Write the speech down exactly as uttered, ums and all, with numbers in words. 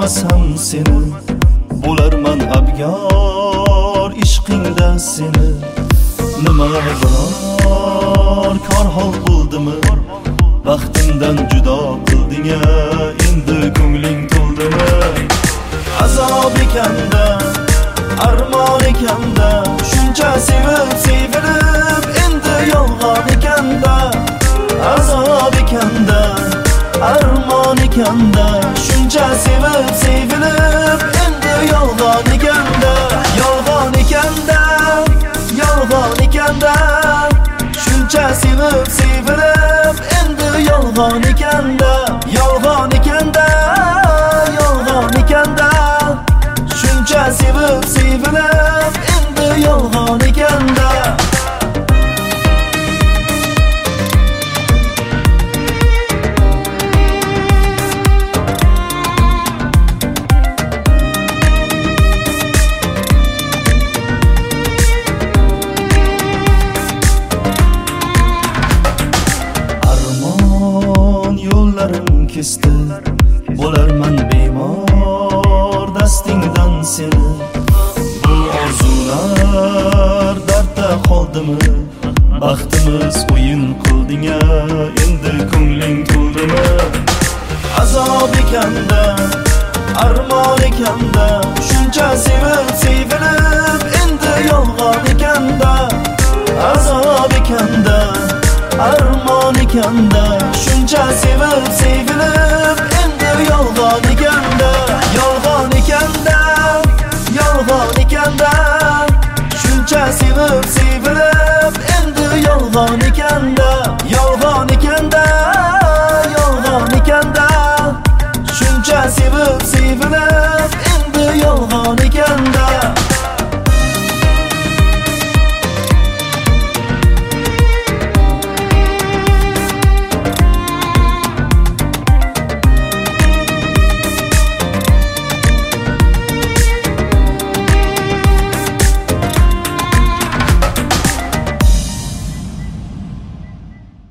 ko'rmasam seni, bo'larman abyor ishqingda seni. Nima biror kor hol bo'ldimi, baxtimdan judo qilding-a, endi ko'ngling to'ldimi? Azob ekanda, armon ekanda, shuncha sevib sevilib endi yolg'on ekanda. Azob ekanda, armon ekanda, shuncha sevib sevilib endi yolg'on ekanda. Yolg'on ekanda, yolg'on ekanda, shuncha sevib sevilib endi yolg'on ekanda. Yolg'on ekanda, yolg'on ekanda, shuncha sevib sevilib endi yolg'on ekanda. Kesdi, bo'larman bemor dastingdan seni. Bu orzular dardda qoldimi, baxtimiz o'yin qilding-a, endi ko'ngling to'ldimi? Azob ekanda, armon ekanda, shuncha sevib sevilib endi yolg'on ekanda. Azob ekanda, armon ekanda, shuncha sevib sevilib endi yolg'on ekanda. Yolg'on ekanda, yolg'on ekanda, shuncha sevib sevilib endi yolg'on ekanda.